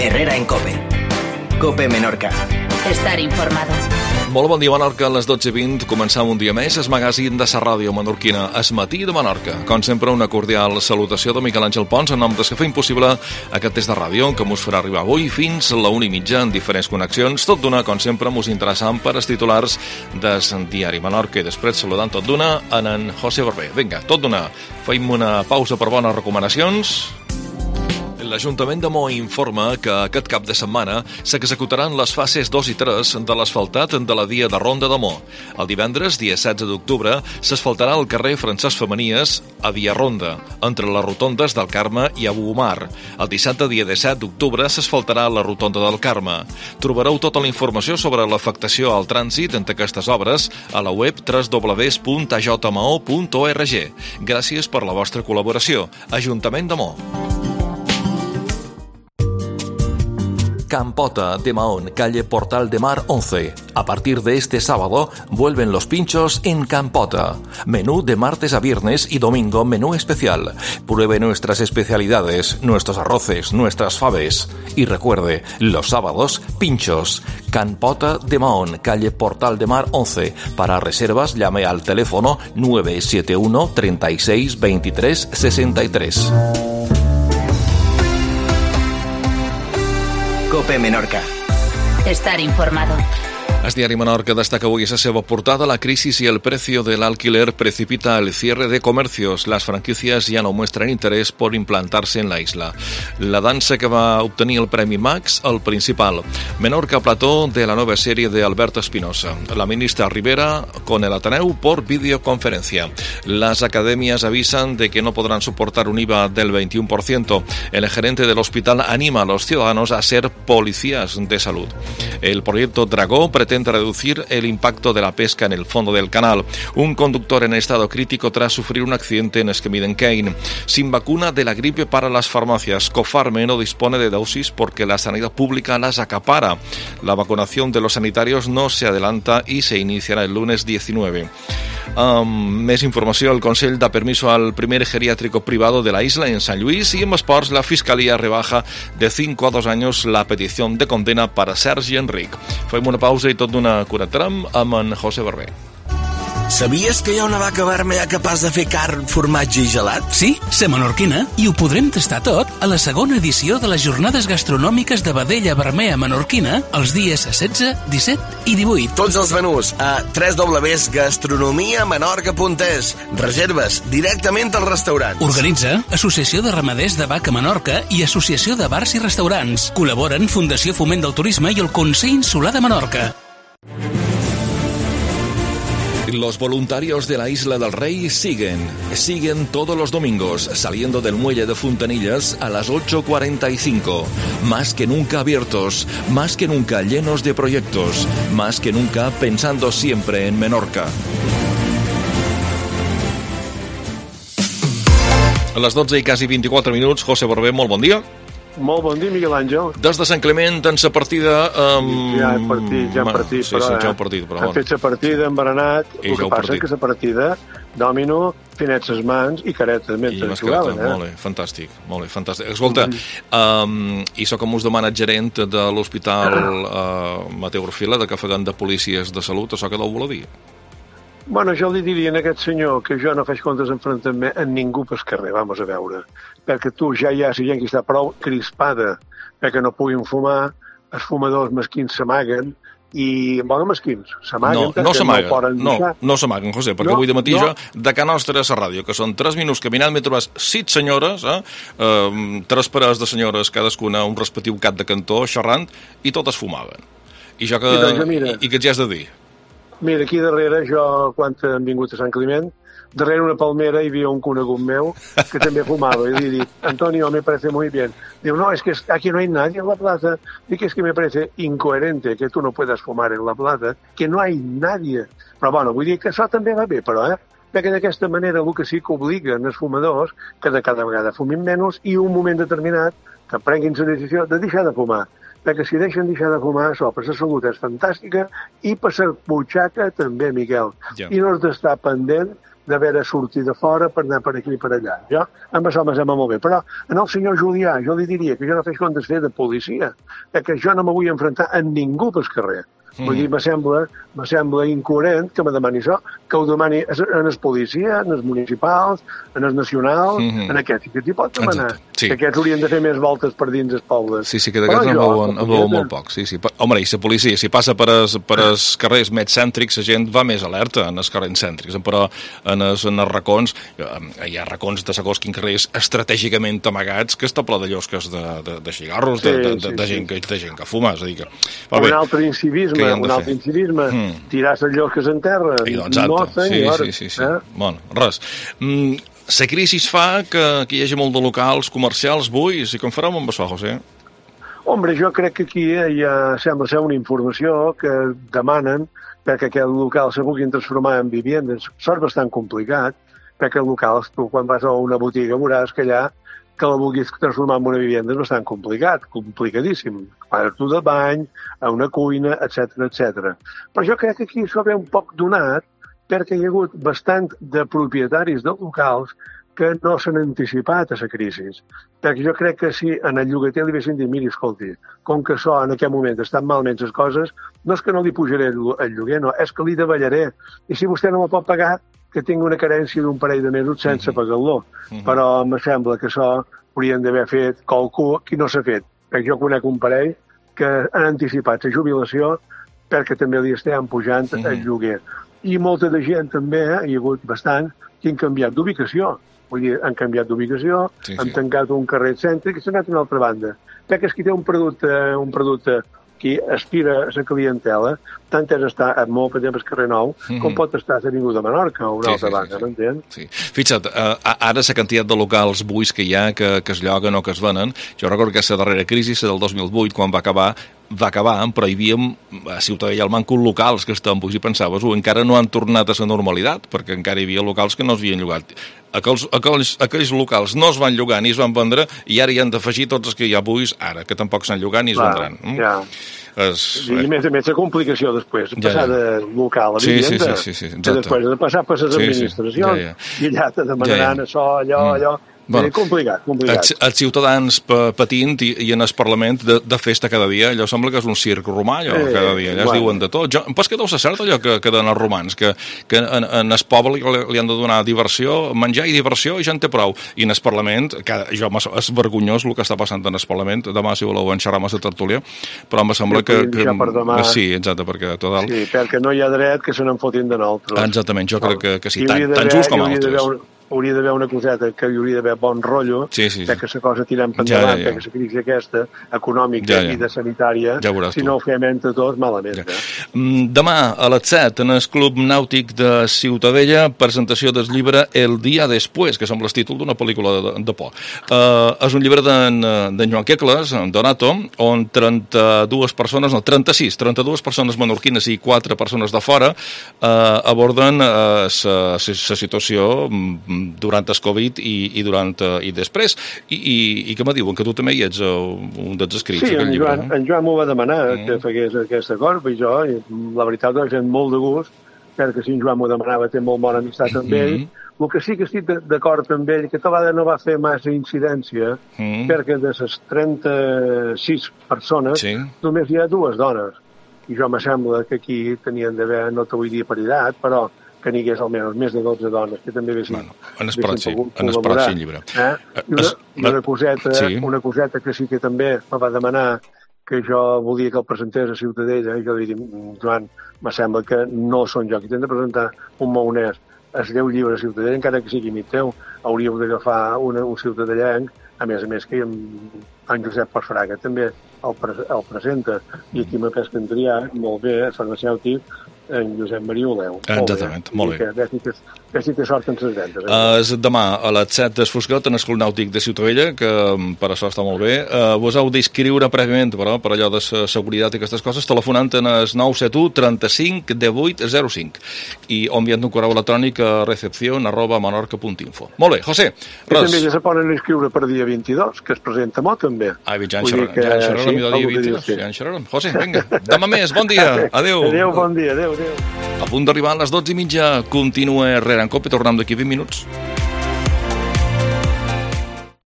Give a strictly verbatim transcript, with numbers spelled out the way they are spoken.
Herrera en COPE. COPE Menorca. Estar informado. Molt bon dia, Menorca. A les dotze i vint començam un dia més el magazín de la ràdio menorquina, Es matí de Menorca. Com sempre, una cordial salutació de Miquel Àngel Pons en nom dels que feim possible aquest test de ràdio que us farà arribar avui fins a la una i mitja en diferents connexions. Tot d'una, com sempre, mos interessant per als titulars del diari Menorca. I després saludant tot d'una en en José Barber. Vinga, tot d'una. Feim una pausa per bones recomanacions. L'Ajuntament de Mo informa que aquest cap de setmana s'executaran les fases dos i tres de l'asfaltat de la via de Ronda de Mo. El divendres, dia setze d'octubre, s'asfaltarà el carrer Francesc Femenies a Via Ronda, entre les rotondes del Carme i Abu Omar. El dissabte, dia disset d'octubre, s'asfaltarà la rotonda del Carme. Trobareu tota la informació sobre l'afectació al trànsit entre aquestes obres a la web w w w punt a j m o punt org. Gràcies per la vostra col·laboració. Ajuntament de Mo. Campota de Mahón, calle Portal de Mar once. A partir de este sábado vuelven los pinchos en Campota. Menú de martes a viernes y domingo menú especial. Pruebe nuestras especialidades, nuestros arroces, nuestras faves. Y recuerde, los sábados, pinchos. Campota de Mahón, calle Portal de Mar once. Para reservas llame al teléfono nueve siete uno, treinta y seis, veintitrés, sesenta y tres. COPE Menorca. Estar informado. El diari Menorca destaca avui a la seva portada: la crisis y el precio del alquiler precipita el cierre de comercios. Las franquicias ya no muestran interés por implantarse en la isla. La dansa que va obtenir el Premi Max, el principal. Menorca plató de la nueva serie de Alberto Espinosa. La ministra Rivera con el Ateneu por videoconferencia. Las academias avisan de que no podrán soportar un I V A del veintiuno por ciento. El gerente del hospital anima a los ciudadanos a ser policías de salud. El proyecto Dragó pretende reducir el impacto de la pesca en el fondo del canal. Un conductor en estado crítico tras sufrir un accidente en Esquemiden-Kane. Sin vacuna de la gripe para las farmacias. Cofarme no dispone de dosis porque la sanidad pública las acapara. La vacunación de los sanitarios no se adelanta y se iniciará el lunes diecinueve. Um, més informació. El Consell da permiso al primer geriátrico privado de la isla en San Luis, y en esports la Fiscalía rebaja de cinco a dos años la petición de condena para Sergi Enric. Fem una pausa i tot d'una connectarem amb en José Barber. Sabies que hi ha una vaca vermella capaç de fer carn, formatge i gelat? Sí, sa menorquina, i ho podrem tastar tot a la segona edició de les Jornades Gastronòmiques de Vedella Vermella Menorquina els dies setze, disset i divuit. Tots els menús a w w w punt gastronomia menorca punt es. Reserves directament al restaurant. Organitza Associació de Ramaders de Vaca Menorca i Associació de Bars i Restaurants. Col·laboren Fundació Foment del Turisme i el Consell Insular de Menorca. Los voluntarios de la Isla del Rey siguen, siguen todos los domingos, saliendo del muelle de Fontanillas a las ocho cuarenta y cinco. Más que nunca abiertos, más que nunca llenos de proyectos, más que nunca pensando siempre en Menorca. A les dotze i quasi vint-i-quatre minuts, José Barber, molt bon dia. Molt bon dia, Miquel Àngel. Des de Sant Clement, en sa partida... Um... Ja hem partit, ja hem partit, sí, però... Sí, ja hem partit, però... Hem fet la partida, hem berenat, I el que passa és que la partida, dòmino, finets les mans i caretes mentre jugaven, eh? Molt bé, fantàstic, molt bé, fantàstic. Escolta, mm-hmm. um, i això com us demana el gerent de l'Hospital uh, Mateu Orfila, de que feien de policies de salut, això què deu voler dir? Bueno, jo li diria a aquest senyor que jo no faig comptes enfrontament amb ningú pel carrer, vamos a veure. Perquè tu ja hi ha la gent que està prou crispada perquè no puguin fumar, els fumadors mesquins s'amaguen, i, bueno, mesquins, s'amaguen... No, no s'amaguen, no, no, no s'amaguen, José, perquè no, avui de matí no. Jo, de Can Nostra a la ràdio, que són tres minuts caminant, m'he trobat sis senyores, eh, eh, tres parelles de senyores, cadascuna un respectiu cap de cantó, xerrant, i totes fumaven. I jo que... I, doncs, mira, i, i què ja has de dir? Mira, aquí darrere, jo, quan hem vingut a Sant Climent, darrere una palmera hi havia un conegut meu que també fumava. I li dic, Antonio, me parece muy bien. Diu, no, es que aquí no hay nadie en la plaza. Dic, es que me parece incoherente que tú no puedas fumar en la plaza, que no hay nadie. Però, bueno, vull dir que això també va bé, però, eh? Perquè d'aquesta manera el que sí que obliguen els fumadors que de cada vegada fumin menys i un moment determinat que prenguin la decisió de deixar de fumar. Perquè si deixen deixar de fumar, això per la salut és fantàstica i per la butxaca també, Miquel. Ja. I no has d'estar pendent d'haver de sortir de fora per anar per aquí i per allà. Jo, amb això me sembla molt bé. Però en el senyor Julià jo li diria que jo no faig comptes fer de policia, que jo no me vull enfrontar a ningú pel carrer. Mm. Vull dir, me sembla, me sembla incoherent que me demani això, que ho demani en el policia, en els municipals, en els nacionals, mm-hmm. en aquests que t'hi pot demanar. Sí. Que aquests haurien de fer més voltes per dins els pobles. Sí, sí, que d'aquests en veuen, en veuen molt poc. Sí, sí. Home, i la policia, si passa per els, per els carrers més cèntrics, la gent va més alerta en els carrers cèntrics, però en els, en els racons, hi ha racons de segons quins carrers estratègicament amagats que està ple de llosques de, de, de cigarros, sí, de, de, de, sí, de, gent, sí. Que, de gent que fuma. És a dir que, va bé, un altre incivisme, un altre incivisme, mm. tirar les llosques en terra. I doncs, no, senyor. Sí, sí, sí. sí. Eh? Bueno, res. Mm, la crisi fa que, que hi hagi molt de locals comercials buits i com farem amb això, José? Hombre, jo crec que aquí hi ha, sembla ser una informació que demanen perquè aquest local se puguin transformar en viviendes. Sort bastant complicat, perquè el local, tu quan vas a una botiga veuràs que allà que la vulguis transformar en una vivenda és bastant complicat, complicadíssim. Quarto de bany, a una cuina, etcètera, etcètera. Però jo crec que aquí això ve un poc donat perquè hi ha hagut bastant de propietaris de locals que no s'han anticipat a la crisi. Perquè jo crec que si en el llogater li haguessin dit, miri, escolti, com que això en aquest moment estan malament les coses, no és que no li pujaré el lloguer, no, és que li davallaré. I si vostè no me pot pagar, que tingui una carència d'un parell de mesos sense uh-huh. pagar-lo. Uh-huh. Però em sembla que això haurien d'haver fet qualcú qui no s'ha fet. Perquè jo conec un parell que han anticipat la jubilació perquè també li estan pujant uh-huh. el lloguer. I molta de gent també, eh, hi ha hagut bastant, que han canviat d'ubicació. Vull dir, han canviat d'ubicació, sí, han sí. tancat un carrer cèntric i s'han anat a una altra banda. Perquè és que té un producte, un producte que aspira a la clientela, tant és estar molt per exemple al carrer Nou, mm-hmm. com pot estar a l'Avinguda de Menorca o una sí, altra sí, banda, sí, sí. m'entens? Sí. Fixa't, uh, ara la quantitat de locals buits que hi ha, que, que es lloguen o que es venen, jo recordo que la darrera crisi, la del dos mil vuit, quan va acabar, va acabar, però hi havia a Ciutadella al manco locals que estaven buits i pensaves, oh, encara no han tornat a la normalitat, perquè encara hi havia locals que no es havien llogat. Aquells, aquells, aquells locals no es van llogar ni es van vendre i ara hi han d'afegir tots els que hi ha buits ara, que tampoc s'han llogat ni es vendran. Mm? Ja. Es... I a més a més la complicació després, ja, passar ja. de local a vivenda, sí, sí, sí, sí, que després de passar per les sí, administracions, sí, ja, ja. i allà te demanaran ja, ja. això, allò, mm. allò... Bueno, complicat, complicat. Els, els ciutadans patint i, i en el Parlament de, de festa cada dia, allò sembla que és un circ romà, allò, eh, cada dia, allà bueno. es diuen de tot. Jo, em pots que deu ser cert allò que, que den els romans, que, que en, en el poble li, li han de donar diversió, menjar i diversió i ja en té prou. I en el Parlament, que jo, és vergonyós el que està passant en el Parlament, demà si voleu en xerrar amb la tertúlia, però em sembla que... que demà... Sí, exacte, perquè total... Sí, perquè no hi ha dret que se n'en fotin de nosaltres. Exactament, jo crec que, que sí, tant, tan just com altres. Hauria d'haver una coseta que hi hauria d'haver bon rotllo, sí, sí, sí. que la cosa tirem per endavant, ja, ja, ja. que la crisi aquesta, econòmica ja, ja. i de sanitària, ja si no ho fem entre tots, malament. Ja. Eh? Demà a les set, en el Club Nàutic de Ciutadella, presentació del llibre El dia després, que sembla el títol d'una pel·lícula de, de por. Uh, és un llibre d'en Joan Quecles, Donato, on trenta-dues persones, no, trenta-sis, trenta-dues persones menorquines i quatre persones de fora uh, aborden la uh, situació durant el Covid i, i durant i després. I, i, i què me diuen? Que tu també hi ets un dels escrits. Sí, en Joan, no? en Joan m'ho va demanar mm. que fagués aquest acord, i jo, i la veritat, ho he fet molt de gust, perquè si en Joan m'ho demanava, té molt bona amistat amb ell. Mm. El que sí que estic d'acord amb ell, que aquesta vegada no va fer massa incidència, mm. perquè de les trenta-sis persones sí. només hi ha dues dones. I jo me sembla que aquí tenien d'haver, no t'ho vull dir paritat, però que n'hi hagués almenys més de dotze dones que també haguessin, bueno, en el pròxim, en el pròxim llibre. Eh? I una, es, i una, coseta, sí. una coseta que sí que també me va demanar que jo volia que el presentés a Ciutadella, i jo li dic, Joan, me sembla que no són jo qui t'hem de presentar un maonès el teu llibre a Ciutadella, encara que sigui mig teu, hauríeu d'agafar un ciutadellenc, a més a més que en, en Josep Pasfraga també el, pre, el presenta, i aquí m'ha pescat en triar, molt bé, el farmacèutic, en Josep Maria Oleu. Exactament, molt bé. Que sí que, que sí que sort en ses vendes. Eh? Uh, és demà a les set d'Esfosgot en el Club Nàutic de Ciutadella, que per això està molt bé. Uh, vos heu d'inscriure prèviament, però, per allò de seguretat i aquestes coses, telefonant en el nou set u trenta-cinc divuit zero cinc i o enviant un correu electrònic a recepción arroba menorca punt info. Molt bé, José. I també ja se poden inscriure per dia vint-i-dos, que es presenta molt, també. Ah, ja en xerrarem, ja en xerrarem, sí, dia vint-i-dos. Ja en xerrarem. José, vinga, demà més, bon dia. Adéu. Adéu, bon dia, adéu. adéu. A punt d'arribar a les dotze i mitja, continua Herrera en Cope, tornem d'aquí vint minuts.